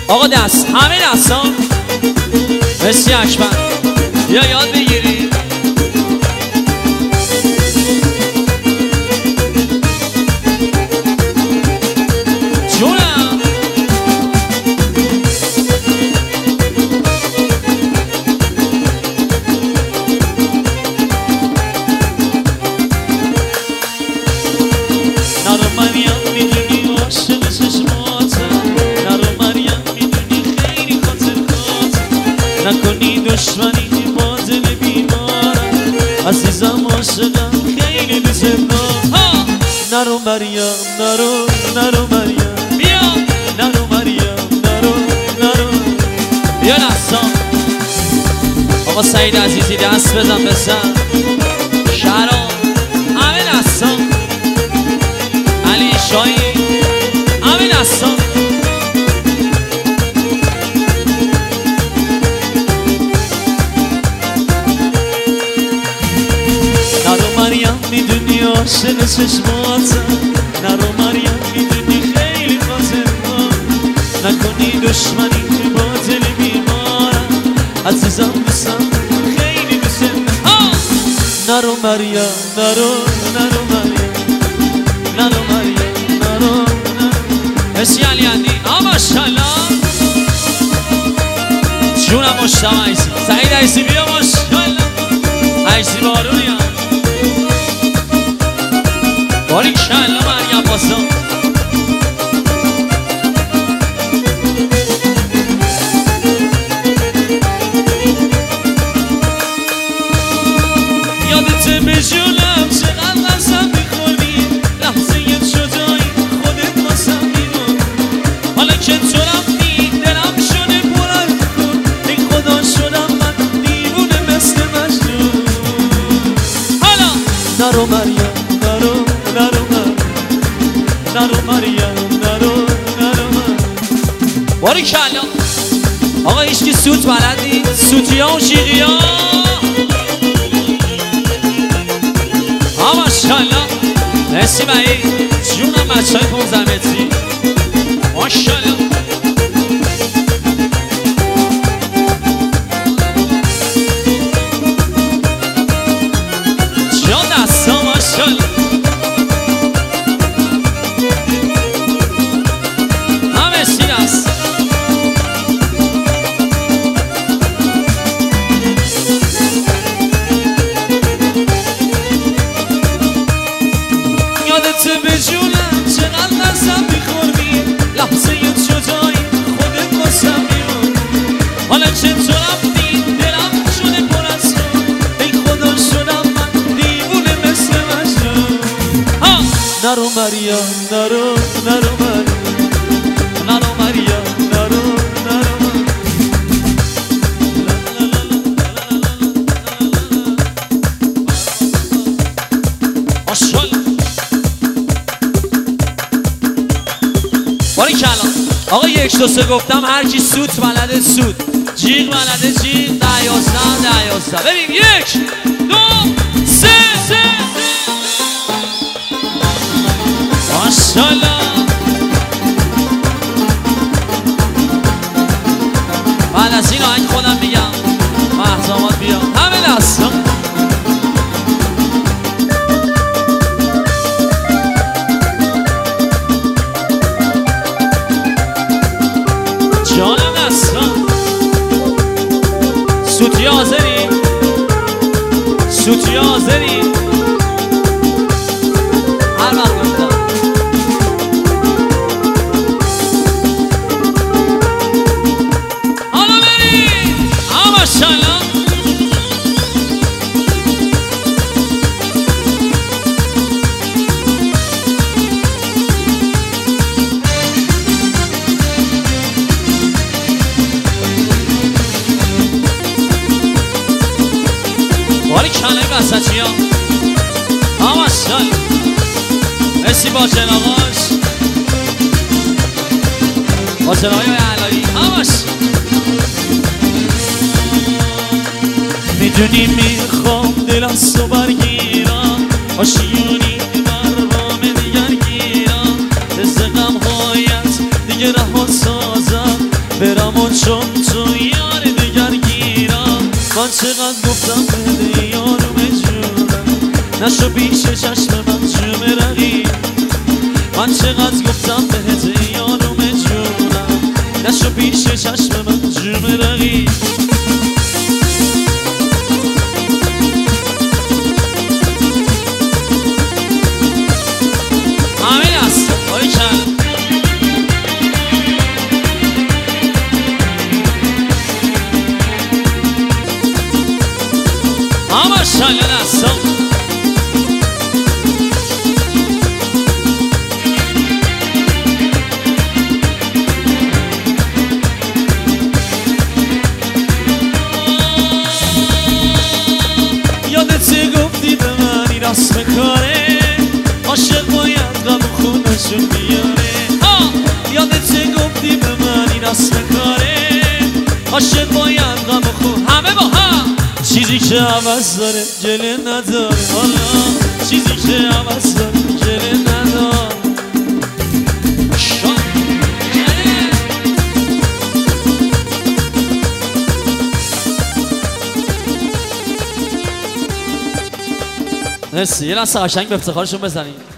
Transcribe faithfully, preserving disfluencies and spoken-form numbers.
آقا دست همه دست ها مرسی اکبر یا یاد بگیری جونم نرو مریم میدونی عاشق چشماتم نرو مریم میدونی خیلی خاطر خاطر نکنی دشمنی با دل بیمارم عزیزم عاشقم خیلی دوست دارم نرو مریم نرو نرو مریم بیا نرو مریم نرو نرو بیا دستان آقا سعید عزیزی دست بزن بزن شهرام همه دستان علی شایی همه دستان نرو مریم میدونی عاشق چشماتم نرو مریم میدونی خیلی خاطرم نکنی دشمنی با دل بیمارم عزیزم دوستم خیلی دوستم نرو مریم نرو نرو مریم نرو مریم نرو نرو مرسی علی اندی آ ماشالله جونم مشتم عیسی سعید عیسی بیا ماشالله عیسی بارونی هم باریک شالله مریم باسم یادت به جونم چقدر قسم میخوری لحظه جدایی خودت واسم میمون حالا که تو رفتی دلم شده پر از خون ای خدا شدم من دیوونه مثل مجنون حالا نرو مریم نرو نرو مریم نرو مریم نرو نرو مریم باریکلا آقا هیچکی سوت بلدی سوتی ها و شیقی ها ها ماشالله مرسی بایی جونم بچه های پونزده متری ماشالله جان دستا ماشالله ها مرسی دست یادت به جونم چقدر قسم میخوردی لحظه جدایی خودت واسم میمون حالا که تو رفتی دلم شده پر از خون ای خدا شدم من دیوونه مثل مجنون نرو مریم نرو نرو مریم نرو مریم نرو نرو ماشالله باریکلا آقا یک دو سه گفتم هر کی سوت بلده سوت جیغ بلده جیغ ده یازده ده یازده ببین یک دو سه سه ماشالله بعد از این آهنگ خودم میگم محضامات بیا همه دستم جانم دستم سوتی حاضری سوتی حاضری هر وقت گفتم حالا بریم ها ماشالله باری کنه وسطی ها ها ماشالله مرسی با جناغاش با جناغای علایی ها ماشالله میدونی میخوام دل از تو برگیرم آشیونی برام دیگر گیرم از غم هایت دیگه رها سازم به چون تو یار دگر گیرم من چقدر گفتم بده یارم جونم نشو پیش چشم من جون رقیب من چقدر گفتم بهت یارم جونم نشو پیش چشم من جون رقیب همین است باری کن اما شاید هستم یادت گفتی به من این رسم کاره عاشق باید غم خونشون بیاره یادت گفتی به من این رسم کاره عاشق باید غم خون همه با هم چیزی که عوض داره گله نداره حالا چیزی که عوض داره گله نداره مرسی یه لحظه قشنگ به افتخارشون بزنید